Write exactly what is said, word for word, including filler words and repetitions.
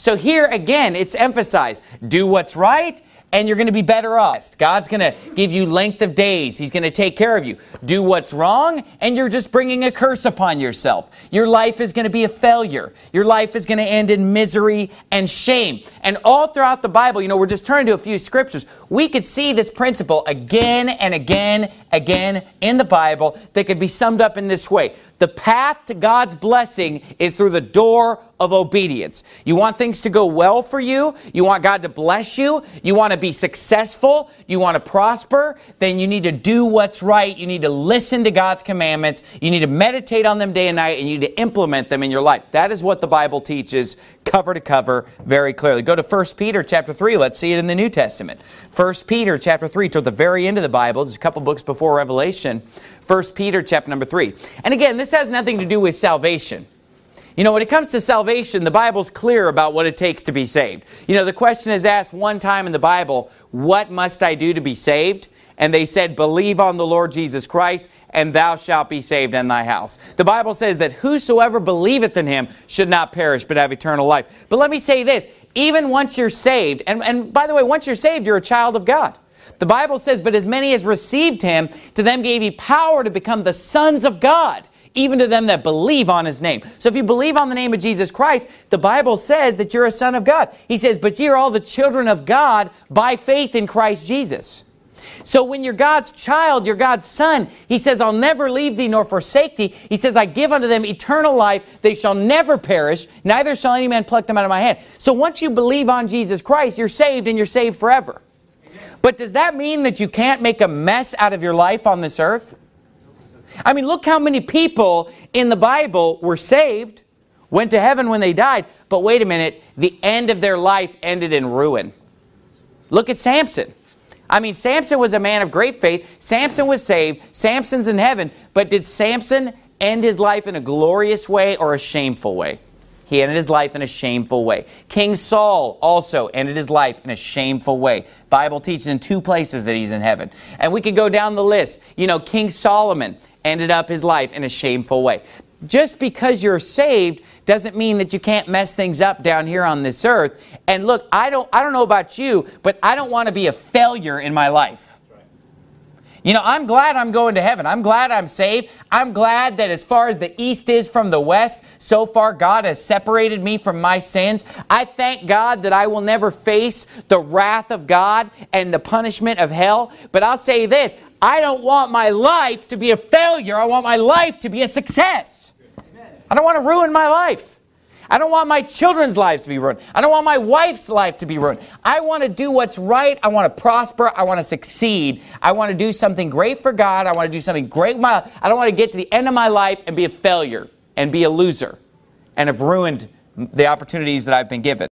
So here again, it's emphasized, do what's right, and you're going to be better off. God's going to give you length of days. He's going to take care of you. Do what's wrong, and you're just bringing a curse upon yourself. Your life is going to be a failure. Your life is going to end in misery and shame. And all throughout the Bible, you know, we're just turning to a few scriptures. We could see this principle again and again, again in the Bible that could be summed up in this way. The path to God's blessing is through the door of obedience. You want things to go well for you? You want God to bless you? You want to be successful? You want to prosper? Then you need to do what's right. You need to listen to God's commandments. You need to meditate on them day and night, and you need to implement them in your life. That is what the Bible teaches cover to cover very clearly. Go to First Peter chapter three. Let's see it in the New Testament. First Peter chapter three, toward the very end of the Bible, just a couple books before Revelation. First Peter chapter number three. And again, this has nothing to do with salvation. You know, when it comes to salvation, the Bible's clear about what it takes to be saved. You know, the question is asked one time in the Bible, what must I do to be saved? And they said, believe on the Lord Jesus Christ, and thou shalt be saved in thy house. The Bible says that whosoever believeth in him should not perish, but have eternal life. But let me say this, even once you're saved, and, and by the way, once you're saved, you're a child of God. The Bible says, but as many as received him, to them gave he power to become the sons of God, even to them that believe on his name. So if you believe on the name of Jesus Christ, the Bible says that you're a son of God. He says, but ye are all the children of God by faith in Christ Jesus. So when you're God's child, you're God's son, he says, I'll never leave thee nor forsake thee. He says, I give unto them eternal life. They shall never perish, neither shall any man pluck them out of my hand. So once you believe on Jesus Christ, you're saved, and you're saved forever. But does that mean that you can't make a mess out of your life on this earth? I mean, look how many people in the Bible were saved, went to heaven when they died, but wait a minute, the end of their life ended in ruin. Look at Samson. I mean, Samson was a man of great faith. Samson was saved. Samson's in heaven. But did Samson end his life in a glorious way or a shameful way? He ended his life in a shameful way. King Saul also ended his life in a shameful way. Bible teaches in two places that he's in heaven. And we could go down the list. You know, King Solomon ended up his life in a shameful way. Just because you're saved doesn't mean that you can't mess things up down here on this earth. And look, I don't, I don't know about you, but I don't want to be a failure in my life. You know, I'm glad I'm going to heaven. I'm glad I'm saved. I'm glad that as far as the east is from the west, so far God has separated me from my sins. I thank God that I will never face the wrath of God and the punishment of hell. But I'll say this, I don't want my life to be a failure. I want my life to be a success. I don't want to ruin my life. I don't want my children's lives to be ruined. I don't want my wife's life to be ruined. I want to do what's right. I want to prosper. I want to succeed. I want to do something great for God. I want to do something great. My, I don't want to get to the end of my life and be a failure and be a loser and have ruined the opportunities that I've been given.